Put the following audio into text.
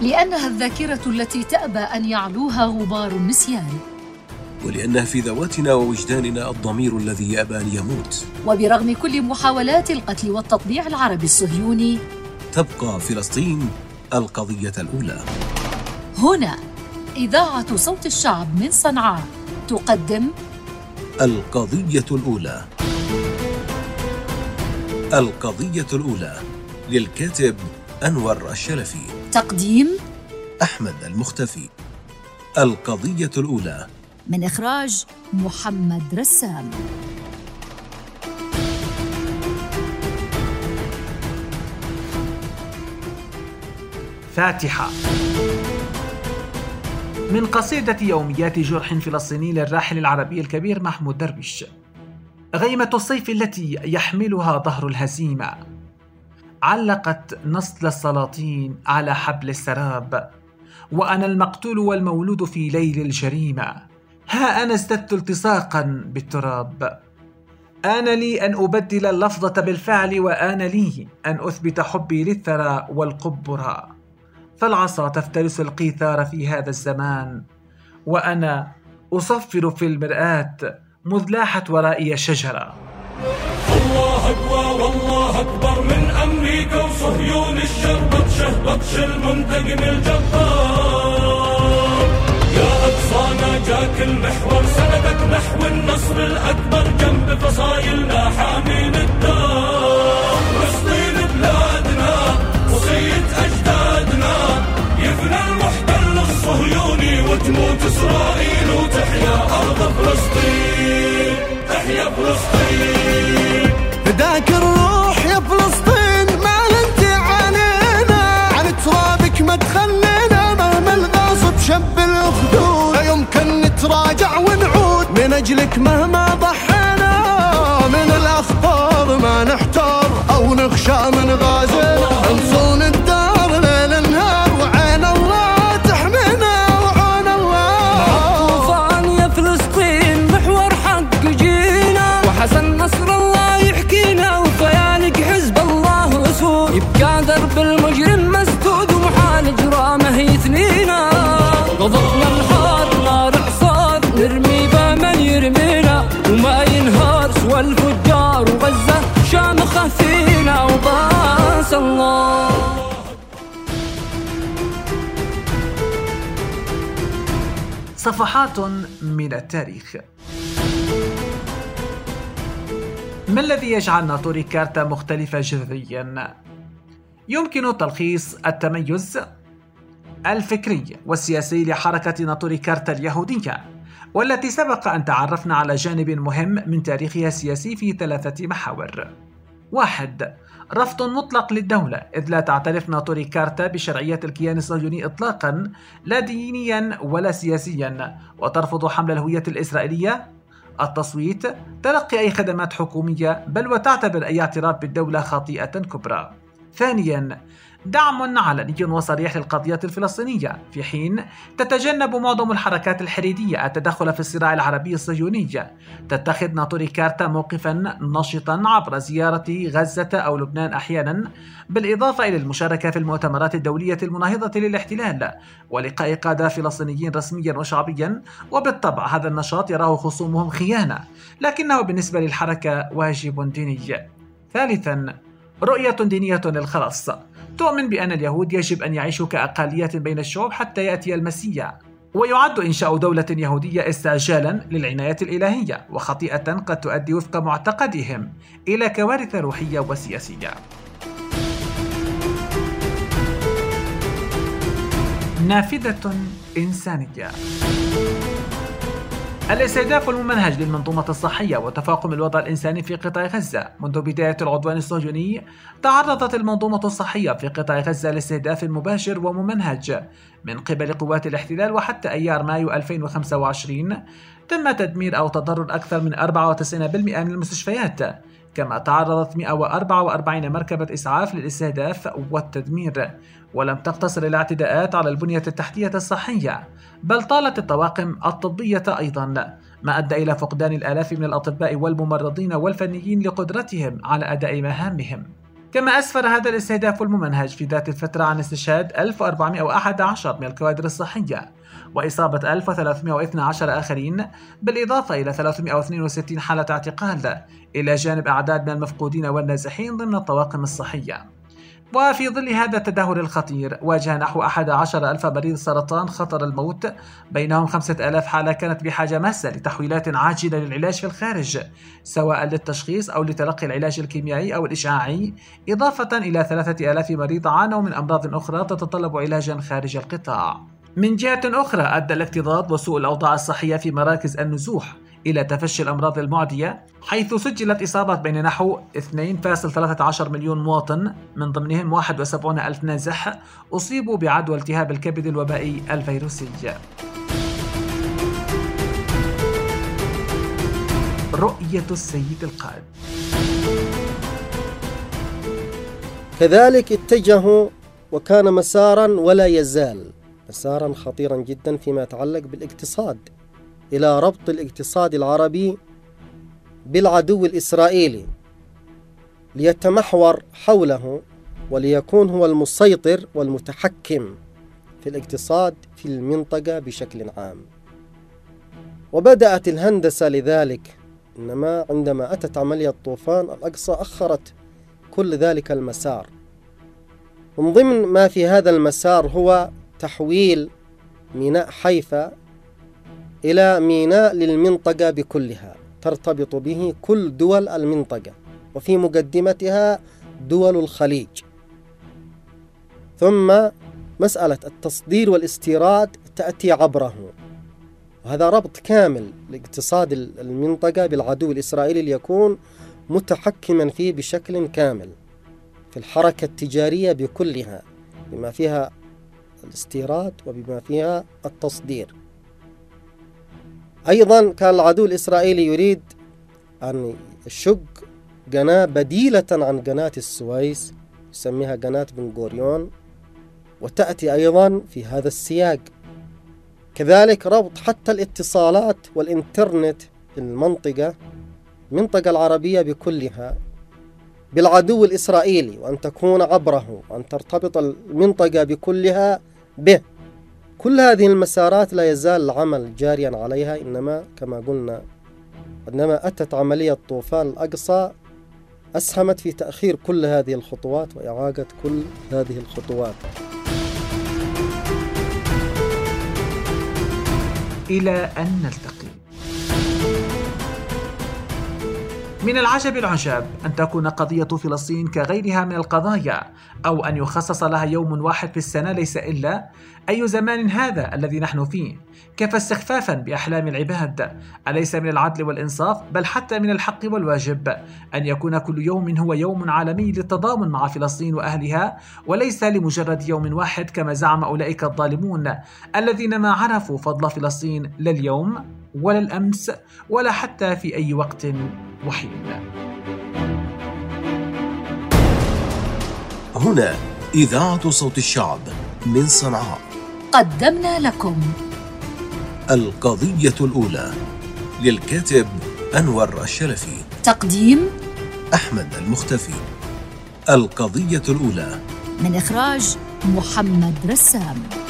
لأنها الذاكرة التي تأبى أن يعلوها غبار النسيان، ولأنها في ذواتنا ووجداننا الضمير الذي يأبى أن يموت. وبرغم كل محاولات القتل والتطبيع العربي الصهيوني، تبقى فلسطين القضية الأولى. هنا إذاعة صوت الشعب من صنعاء تقدم القضية الأولى. القضية الأولى للكاتب أنور الشلفي، تقديم أحمد المختفي. القضية الأولى من إخراج محمد رسام. فاتحة من قصيدة يوميات جرح فلسطيني للراحل العربي الكبير محمود درويش. غيمة الصيف التي يحملها ظهر الهزيمة علقت نسل السلاطين على حبل السراب، وأنا المقتول والمولود في ليل الجريمة. ها أنا ازددت التصاقا بالتراب. آن لي أن أبدل اللفظة بالفعل، وآن لي أن أثبت حبي للثرى والقبرى. فالعصا تفترس القيثار في هذا الزمان، وأنا أصفر في المرآة مذ لاحت ورائي شجرة. الله أقوى والله أكبر من أمريكا وصهيون الشر، بطش المنتقم الجبار. يا أقصانا جاك المحور، سندك نحو النصر الأكبر، جنب فصايلنا حامين الدار. فلسطين بلادنا وصية أجدادنا، يفنى المحتل الصهيوني وتموت إسرائيل، وتحيا أرض فلسطين، تحيا فلسطين. فداك الروح يا فلسطين، ما انت علينا، عن ترابك ما تخلينا، مهما الغاصب شب الأخدود، لا يمكن نتراجع ونعود من أجلك مهما ضحينا. من الأخطار ما نحتار أو نخشى من غازل، نصون الدار ليل نهار، وعين الله تحمينا، وعين الله. طوفان يا فلسطين محور حق جينا، وحسن نصر الله يحكينا، وفيالك حزب الله أسود، يبقى درب المجرم مسدود، ومحال جرامه يثنينا. غضبنا الحار نار حصار، نرمي بمن يرمينا، وما ينهار سوى الفجار، وغزة شامخة فينا، وباس الله. صفحات من التاريخ. ما الذي يجعل ناطوري كارتا مختلفة جذرياً؟ يمكن تلخيص التميز الفكري والسياسي لحركة ناطوري كارتا اليهودية، والتي سبق أن تعرفنا على جانب مهم من تاريخها السياسي في 3 محاور. 1. رفض مطلق للدولة، إذ لا تعترف ناطوري كارتا بشرعية الكيان الصهيوني إطلاقا، لا دينيا ولا سياسيا، وترفض حمل الهوية الإسرائيلية، التصويت، تلقي أي خدمات حكومية، بل وتعتبر أي اعتراف بالدولة خطيئة كبرى. 2. دعم علني وصريح للقضية الفلسطينية، في حين تتجنب معظم الحركات الحريدية التدخل في الصراع العربي الصهيوني. تتخذ ناطوري كارتا موقفا نشطا عبر زيارة غزة أو لبنان أحيانا، بالإضافة إلى المشاركة في المؤتمرات الدولية المناهضة للاحتلال، ولقاء قادة فلسطينيين رسميا وشعبيا. وبالطبع هذا النشاط يراه خصومهم خيانة، لكنه بالنسبة للحركة واجب ديني. 3. رؤية دينية للخلاص، تؤمن بأن اليهود يجب أن يعيشوا كأقليات بين الشعوب حتى يأتي المسيح، ويعد إنشاء دولة يهودية استعجالا للعناية الإلهية، وخطيئة قد تؤدي وفق معتقدهم إلى كوارث روحية وسياسية. نافذة إنسانية. الاستهداف الممنهج للمنظومة الصحية وتفاقم الوضع الإنساني في قطاع غزة. منذ بداية العدوان الصهيوني تعرضت المنظومة الصحية في قطاع غزة لاستهداف مباشر وممنهج من قبل قوات الاحتلال، وحتى أيار مايو 2025 تم تدمير أو تضرر أكثر من 94% من المستشفيات، كما تعرضت 144 مركبة إسعاف للاستهداف والتدمير. ولم تقتصر الاعتداءات على البنية التحتية الصحية، بل طالت الطواقم الطبية أيضا، ما أدى إلى فقدان الآلاف من الأطباء والممرضين والفنيين لقدرتهم على أداء مهامهم. كما أسفر هذا الاستهداف الممنهج في ذات الفترة عن استشهاد 1411 من الكوادر الصحية وإصابة 1312 آخرين، بالإضافة إلى 362 حالة اعتقال، إلى جانب أعداد من المفقودين والنازحين ضمن الطواقم الصحية. وفي ظل هذا التدهور الخطير، واجه نحو 11,000 مريض سرطان خطر الموت، بينهم 5,000 حالة كانت بحاجة ماسة لتحويلات عاجلة للعلاج في الخارج، سواء للتشخيص أو لتلقي العلاج الكيميائي أو الإشعاعي، إضافة إلى 3,000 مريض عانوا من أمراض أخرى تتطلب علاجا خارج القطاع. من جهة أخرى، أدى الاكتظاظ وسوء الأوضاع الصحية في مراكز النزوح إلى تفشي الأمراض المعدية، حيث سجلت إصابات بين نحو 2.13 مليون مواطن، من ضمنهم 71,000 نازح أصيبوا بعدوى التهاب الكبد الوبائي الفيروسي. رؤية السيد القائد. كذلك اتجهوا، وكان مسارا ولا يزال مسارا خطيرا جدا فيما يتعلق بالاقتصاد، إلى ربط الاقتصاد العربي بالعدو الإسرائيلي ليتمحور حوله وليكون هو المسيطر والمتحكم في الاقتصاد في المنطقة بشكل عام. وبدأت الهندسة لذلك، إنما عندما أتت عملية طوفان الأقصى أخرت كل ذلك المسار. من ضمن ما في هذا المسار هو تحويل ميناء حيفا إلى ميناء للمنطقة بكلها ترتبط به كل دول المنطقة، وفي مقدمتها دول الخليج. ثم مسألة التصدير والاستيراد تأتي عبره، وهذا ربط كامل لاقتصاد المنطقة بالعدو الإسرائيلي ليكون متحكما فيه بشكل كامل في الحركة التجارية بكلها، بما فيها الاستيراد وبما فيها التصدير. أيضا كان العدو الإسرائيلي يريد أن يشق قناة بديلة عن قناة السويس، يسميها قناة بن غوريون، وتأتي أيضا في هذا السياق. كذلك ربط حتى الاتصالات والإنترنت في المنطقة العربية بكلها بالعدو الإسرائيلي، وأن تكون عبره، وأن ترتبط المنطقة بكلها به. كل هذه المسارات لا يزال العمل جاريا عليها، إنما كما قلنا عندما أتت عملية طوفان الأقصى أسهمت في تأخير كل هذه الخطوات وإعاقة كل هذه الخطوات. إلى أن نلتقي. من العجب العجاب أن تكون قضية فلسطين كغيرها من القضايا، أو أن يخصص لها يوم واحد في السنة، ليس إلا أي زمان هذا الذي نحن فيه. كيف استخفافا بأحلام العباد! أليس من العدل والإنصاف، بل حتى من الحق والواجب، أن يكون كل يوم هو يوم عالمي للتضامن مع فلسطين وأهلها، وليس لمجرد يوم واحد كما زعم أولئك الظالمون الذين ما عرفوا فضل فلسطين لا اليوم ولا الأمس ولا حتى في أي وقت وحيد. هنا إذاعة صوت الشعب من صنعاء، قدمنا لكم القضية الأولى للكاتب أنور الشلفي، تقديم أحمد المختفي. القضية الأولى من إخراج محمد رسام.